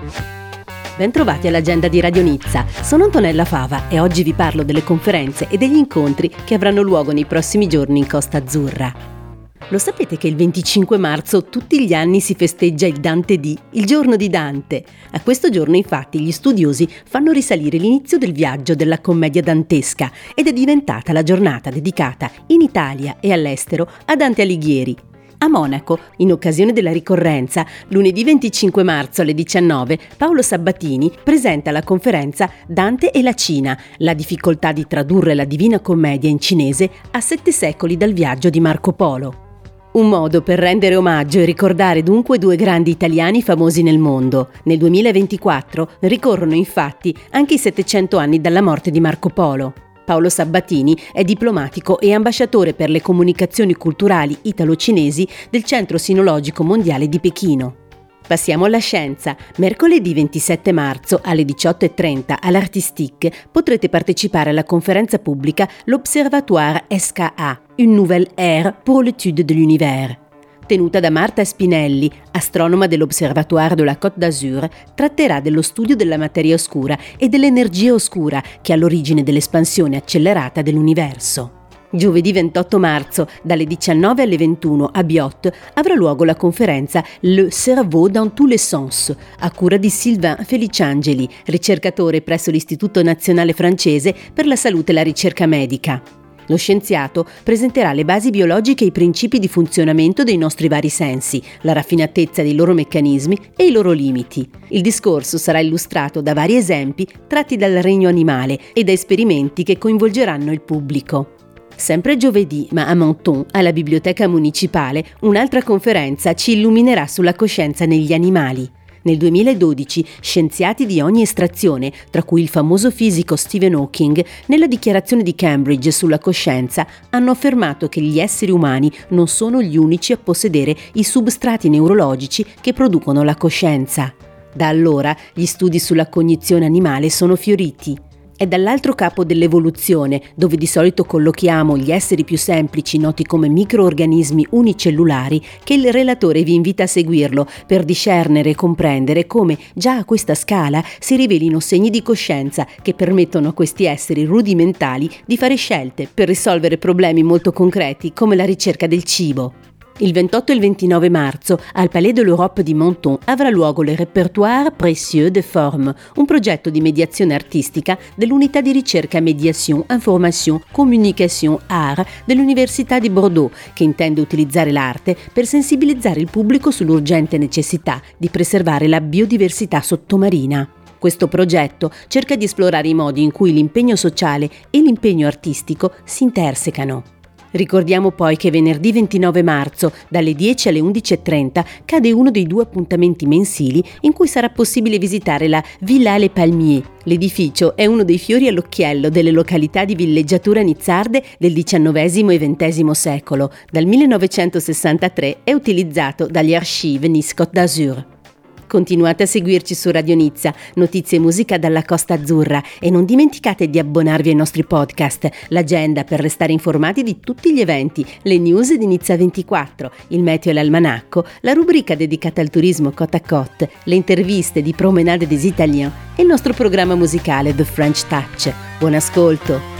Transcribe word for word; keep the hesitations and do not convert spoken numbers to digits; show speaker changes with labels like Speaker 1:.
Speaker 1: Bentrovati all'agenda di Radio Nizza. Sono Antonella Fava e oggi vi parlo delle conferenze e degli incontri che avranno luogo nei prossimi giorni in Costa Azzurra. Lo sapete che il venticinque marzo tutti gli anni si festeggia il Dante Dì, il giorno di Dante? A questo giorno infatti gli studiosi fanno risalire l'inizio del viaggio della commedia dantesca ed è diventata la giornata dedicata in Italia e all'estero a Dante Alighieri. A Monaco, in occasione della ricorrenza, lunedì venticinque marzo alle diciannove, Paolo Sabbatini presenta la conferenza Dante e la Cina, la difficoltà di tradurre la Divina Commedia in cinese a sette secoli dal viaggio di Marco Polo. Un modo per rendere omaggio e ricordare dunque due grandi italiani famosi nel mondo. Nel duemilaventiquattro ricorrono infatti anche i settecento anni dalla morte di Marco Polo. Paolo Sabbatini è diplomatico e ambasciatore per le comunicazioni culturali italo-cinesi del Centro Sinologico Mondiale di Pechino. Passiamo alla scienza. Mercoledì ventisette marzo alle diciotto e trenta all'Artistique potrete partecipare alla conferenza pubblica L'Observatoire S K A, une nouvelle ère pour l'étude de l'univers. Tenuta da Marta Spinelli, astronoma dell'Observatoire de la Côte d'Azur, tratterà dello studio della materia oscura e dell'energia oscura che è all'origine dell'espansione accelerata dell'universo. Giovedì ventotto marzo, dalle diciannove alle ventuno a Biot, avrà luogo la conferenza Le cerveau dans tous les sens, a cura di Sylvain Feliciangeli, ricercatore presso l'Istituto Nazionale Francese per la Salute e la Ricerca Medica. Lo scienziato presenterà le basi biologiche e i principi di funzionamento dei nostri vari sensi, la raffinatezza dei loro meccanismi e i loro limiti. Il discorso sarà illustrato da vari esempi tratti dal regno animale e da esperimenti che coinvolgeranno il pubblico. Sempre giovedì, ma a Menton, alla Biblioteca Municipale, un'altra conferenza ci illuminerà sulla coscienza negli animali. Nel duemiladodici, scienziati di ogni estrazione, tra cui il famoso fisico Stephen Hawking, nella dichiarazione di Cambridge sulla coscienza, hanno affermato che gli esseri umani non sono gli unici a possedere i substrati neurologici che producono la coscienza. Da allora, gli studi sulla cognizione animale sono fioriti. È dall'altro capo dell'evoluzione, dove di solito collochiamo gli esseri più semplici noti come microorganismi unicellulari, che il relatore vi invita a seguirlo per discernere e comprendere come, già a questa scala, si rivelino segni di coscienza che permettono a questi esseri rudimentali di fare scelte per risolvere problemi molto concreti come la ricerca del cibo. Il ventotto e il ventinove marzo, al Palais de l'Europe di Menton, avrà luogo le Répertoire Précieux de Forme, un progetto di mediazione artistica dell'unità di ricerca Médiation, Information, Communication, Art dell'Università di Bordeaux, che intende utilizzare l'arte per sensibilizzare il pubblico sull'urgente necessità di preservare la biodiversità sottomarina. Questo progetto cerca di esplorare i modi in cui l'impegno sociale e l'impegno artistico si intersecano. Ricordiamo poi che venerdì ventinove marzo, dalle dieci alle undici e trenta, cade uno dei due appuntamenti mensili in cui sarà possibile visitare la Villa Les Palmiers. L'edificio è uno dei fiori all'occhiello delle località di villeggiatura nizzarde del diciannovesimo e ventesimo secolo. Dal millenovecentosessantatré è utilizzato dagli Archives Nice Côte d'Azur. Continuate a seguirci su Radio Nizza, notizie e musica dalla Costa Azzurra e non dimenticate di abbonarvi ai nostri podcast, l'agenda per restare informati di tutti gli eventi, le news di Nizza ventiquattro, il meteo e l'almanacco, la rubrica dedicata al turismo Côte à Côte, le interviste di Promenade des Italiens e il nostro programma musicale The French Touch. Buon ascolto!